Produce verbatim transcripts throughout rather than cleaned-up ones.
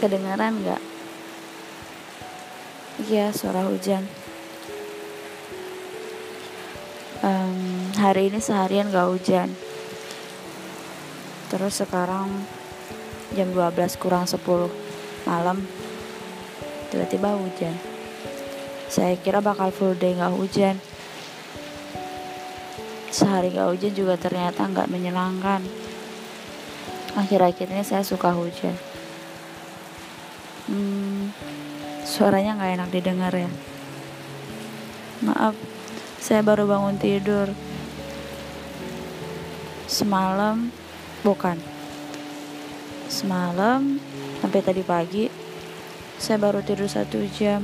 Kedengaran nggak? Iya, suara hujan. Um, hari ini seharian nggak hujan. Terus sekarang jam dua belas kurang sepuluh malam tiba-tiba hujan. Saya kira bakal full day nggak hujan. Sehari nggak hujan juga ternyata nggak menyenangkan. Akhir-akhir ini saya suka hujan. Hmm, suaranya nggak enak didengar ya. Maaf, saya baru bangun tidur. Semalam, bukan. Semalam sampai tadi pagi, saya baru tidur satu jam.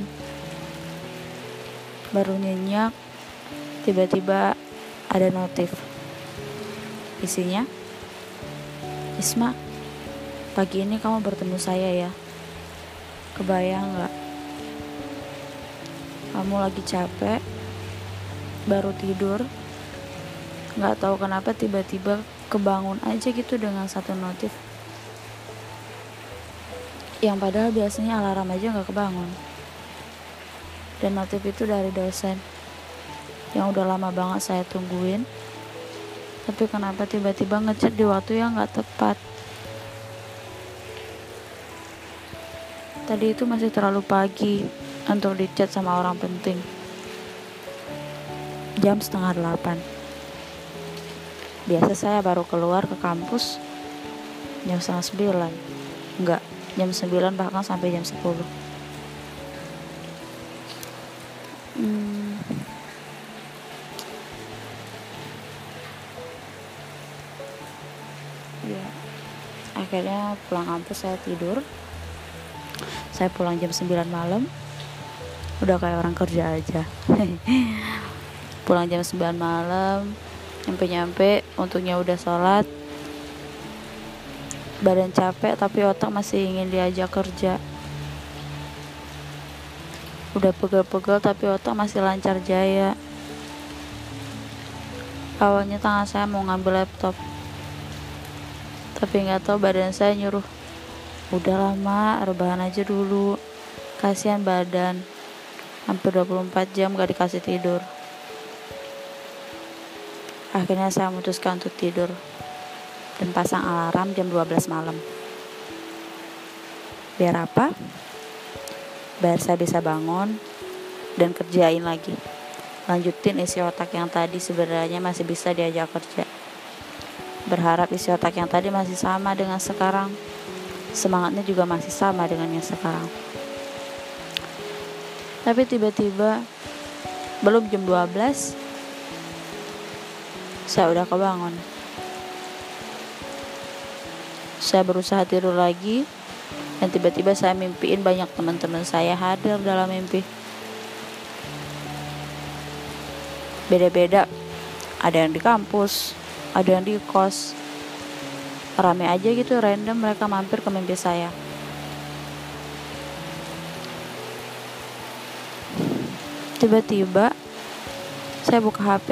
Baru nyenyak, tiba-tiba ada notif. Isinya, Isma, pagi ini kamu bertemu saya ya. Kebayang gak? Kamu lagi capek, baru tidur, gak tahu kenapa tiba-tiba kebangun aja gitu dengan satu notif. Yang padahal biasanya alarm aja gak kebangun. Dan notif itu dari dosen yang udah lama banget saya tungguin. Tapi kenapa tiba-tiba ngechat di waktu yang gak tepat. Tadi itu masih terlalu pagi untuk dicat sama orang penting. Jam setengah delapan. Biasa saya baru keluar ke kampus jam setengah sembilan. Enggak, jam sembilan bahkan sampai jam sepuluh. Hmm. Ya, akhirnya pulang kampus saya tidur. Saya pulang jam sembilan malam. Udah kayak orang kerja aja. Pulang jam sembilan malam, nyampe-nyampe untungnya udah sholat. Badan capek tapi otak masih ingin diajak kerja. Udah pegel-pegel tapi otak masih lancar jaya. Awalnya tangan saya mau ngambil laptop, tapi gak tahu badan saya nyuruh, udah lama, rebahan aja dulu. Kasihan badan, hampir dua puluh empat jam gak dikasih tidur. Akhirnya saya memutuskan untuk tidur dan pasang alarm jam dua belas malam. Biar apa? Biar saya bisa bangun dan kerjain lagi. Lanjutin isi otak yang tadi sebenarnya masih bisa diajak kerja. Berharap isi otak yang tadi masih sama dengan sekarang. Semangatnya juga masih sama dengan yang sekarang. Tapi tiba-tiba belum jam dua belas saya udah kebangun. Saya berusaha tidur lagi dan tiba-tiba saya mimpiin banyak teman-teman saya hadir dalam mimpi. Beda-beda. Ada yang di kampus, ada yang di kos. Rame aja gitu, random mereka mampir ke mimpi saya. Tiba-tiba saya buka H P.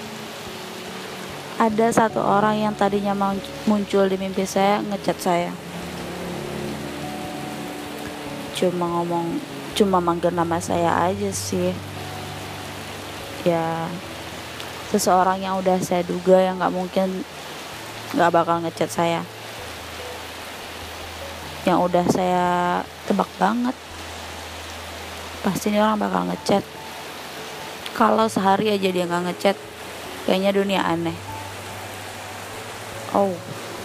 Ada satu orang yang tadinya muncul di mimpi saya ngechat saya. Cuma ngomong, cuma manggil nama saya aja sih. Ya, seseorang yang udah saya duga yang gak mungkin gak bakal ngechat saya. Yang udah saya tebak banget, pasti ini orang bakal ngechat. Kalau sehari aja dia gak ngechat, kayaknya dunia aneh. Oh,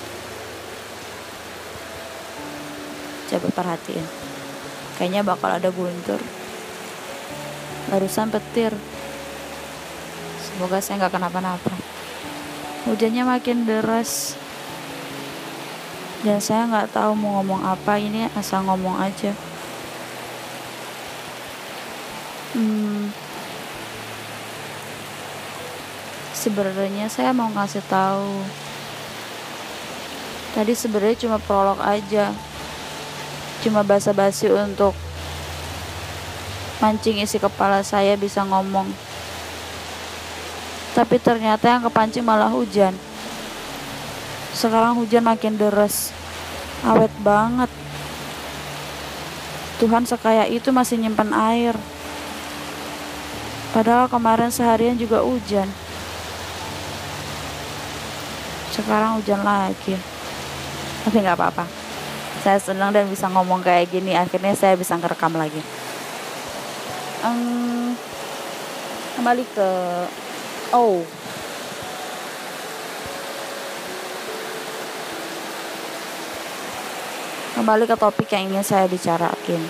coba perhatiin, kayaknya bakal ada guntur. Barusan petir. Semoga saya gak kenapa-napa. Hujannya makin deras dan saya gak tahu mau ngomong apa. Ini asal ngomong aja. Hmm, sebenarnya saya mau ngasih tahu. Tadi sebenarnya cuma prolog aja, cuma basa-basi untuk mancing isi kepala saya bisa ngomong. Tapi ternyata yang kepancing malah hujan. Sekarang hujan makin deras, awet banget. Tuhan sekaya itu masih nyimpan air. Padahal kemarin seharian juga hujan. Sekarang hujan lagi. Tapi gak apa-apa. Saya senang dan bisa ngomong kayak gini. Akhirnya saya bisa ngerekam lagi. um, Kembali ke Oh Kembali ke topik yang ingin saya bicarakan.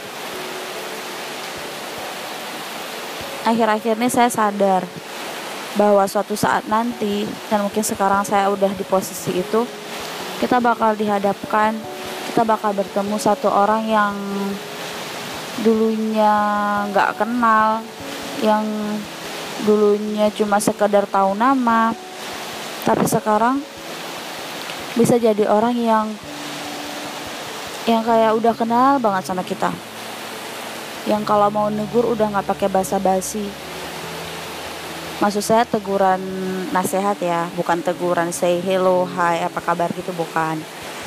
Akhir-akhir ini saya sadar bahwa suatu saat nanti, dan mungkin sekarang saya udah di posisi itu, kita bakal dihadapkan, kita bakal bertemu satu orang yang dulunya gak kenal, yang dulunya cuma sekedar tahu nama, tapi sekarang bisa jadi orang yang yang kayak udah kenal banget sama kita, yang kalau mau negur udah nggak pakai basa-basi. Maksud saya teguran nasihat ya, bukan teguran say hello, hi, apa kabar gitu, bukan.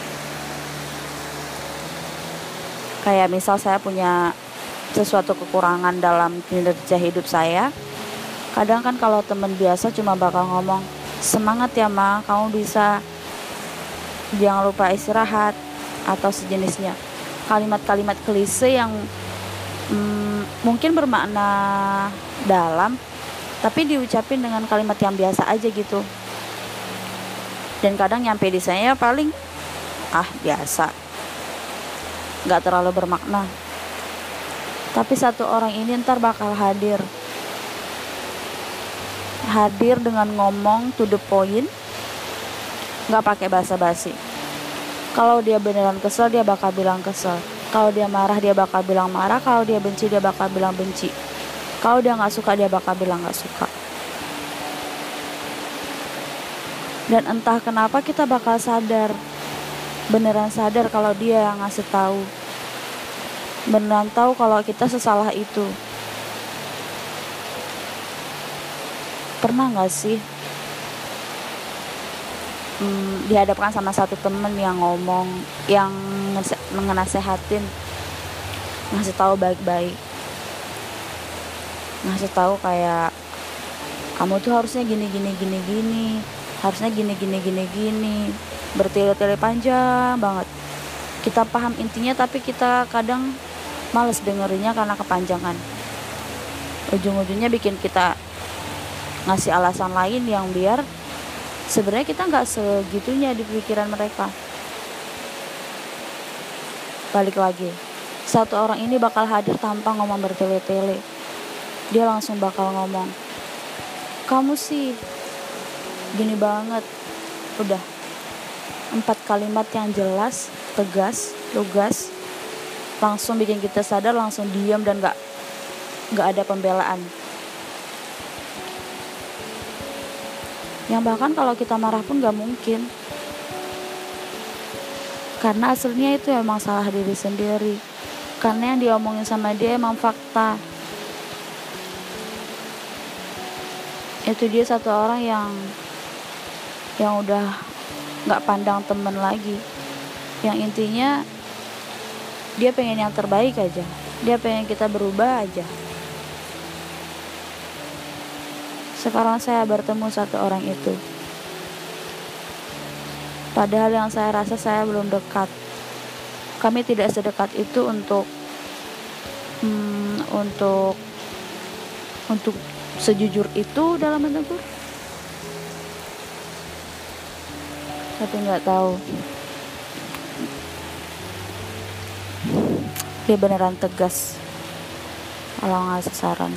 Kayak misal saya punya sesuatu kekurangan dalam kinerja hidup saya, kadang kan kalau teman biasa cuma bakal ngomong, semangat ya ma, kamu bisa, jangan lupa istirahat, atau sejenisnya. Kalimat-kalimat klise yang hmm, mungkin bermakna dalam, tapi diucapin dengan kalimat yang biasa aja gitu. Dan kadang nyampe di saya paling ah biasa, gak terlalu bermakna. Tapi satu orang ini ntar bakal hadir Hadir dengan ngomong to the point, gak pakai basa-basi. Kalau dia beneran kesel, dia bakal bilang kesel. Kalau dia marah, dia bakal bilang marah. Kalau dia benci, dia bakal bilang benci. Kalau dia gak suka, dia bakal bilang gak suka. Dan entah kenapa kita bakal sadar, beneran sadar kalau dia yang ngasih tahu, beneran tahu kalau kita sesalah itu. Pernah gak sih Hmm, dihadapkan sama satu temen yang ngomong, yang ngenasehatin, ngasih tahu baik-baik, ngasih tahu kayak kamu tuh harusnya gini gini gini gini, harusnya gini gini gini gini, bertele-tele panjang banget. Kita paham intinya, tapi kita kadang males dengerinnya karena kepanjangan. Ujung-ujungnya bikin kita ngasih alasan lain yang biar sebenarnya kita nggak segitunya di pikiran mereka. Balik lagi, satu orang ini bakal hadir tanpa ngomong bertele-tele. Dia langsung bakal ngomong, kamu sih gini banget. Udah, empat kalimat yang jelas, tegas, lugas, langsung bikin kita sadar, langsung diam dan nggak nggak ada pembelaan. Yang bahkan kalau kita marah pun gak mungkin, karena aslinya itu emang salah diri sendiri, karena yang diomongin sama dia emang fakta. Itu dia satu orang yang yang udah gak pandang temen lagi, yang intinya dia pengen yang terbaik aja, dia pengen kita berubah aja. Sekarang saya bertemu satu orang itu, padahal yang saya rasa saya belum dekat. Kami tidak sedekat itu untuk hmm, untuk untuk sejujur itu dalam menegur. Tapi nggak tahu, dia beneran tegas kalau ngasih saran.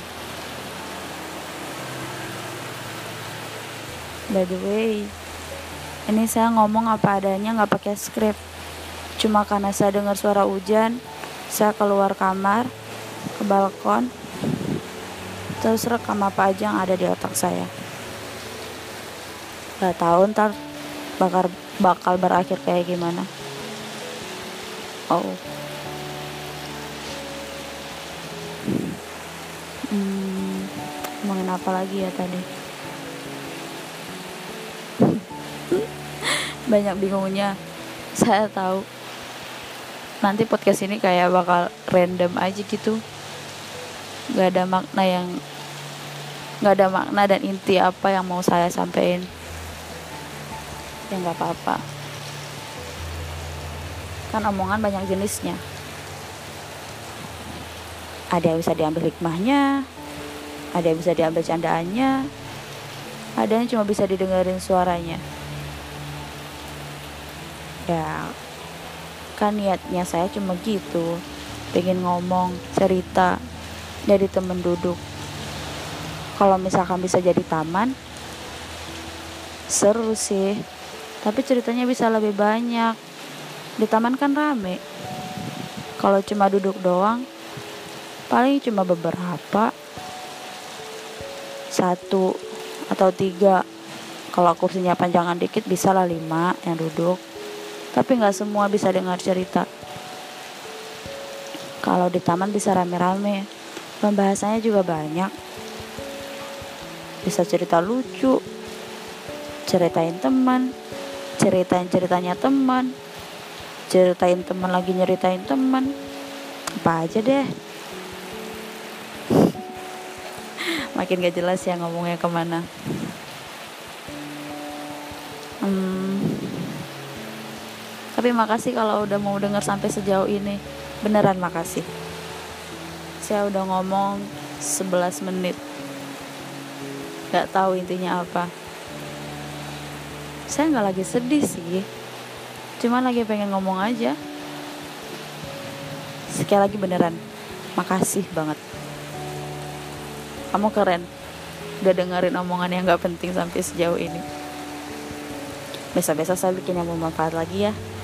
By the way, ini saya ngomong apa adanya, nggak pakai skrip. Cuma karena saya dengar suara hujan, saya keluar kamar, ke balkon, terus rekam apa aja yang ada di otak saya. Gak tahu ntar bakal bakal berakhir kayak gimana. Oh, hmm, ngomongin apa lagi ya tadi? Banyak bingungnya. Saya tahu nanti podcast ini kayak bakal random aja gitu, nggak ada makna yang nggak ada makna dan inti apa yang mau saya sampaikan. Ya nggak apa-apa, kan omongan banyak jenisnya, ada yang bisa diambil hikmahnya, ada yang bisa diambil candaannya, ada yang cuma bisa didengerin suaranya. Ya kan niatnya saya cuma gitu, pengen ngomong cerita dari temen duduk. Kalau misalkan bisa jadi taman, seru sih, tapi ceritanya bisa lebih banyak. Di taman kan rame, kalau cuma duduk doang paling cuma beberapa, satu atau tiga. Kalau kursinya panjangan dikit bisa lah lima yang duduk, tapi nggak semua bisa dengar cerita. Kalau di taman bisa rame-rame, pembahasannya juga banyak, bisa cerita lucu, ceritain teman, ceritain ceritanya teman, ceritain teman lagi nyeritain teman, apa aja deh. Makin gak jelas ya ngomongnya kemana. hmm, Tapi makasih kalau udah mau denger sampai sejauh ini, beneran makasih. Saya udah ngomong sebelas menit, gak tahu intinya apa. Saya gak lagi sedih sih, cuma lagi pengen ngomong aja. Sekali lagi beneran makasih banget, kamu keren udah dengerin omongan yang gak penting sampai sejauh ini. Besok-besok saya bikin yang bermanfaat lagi ya.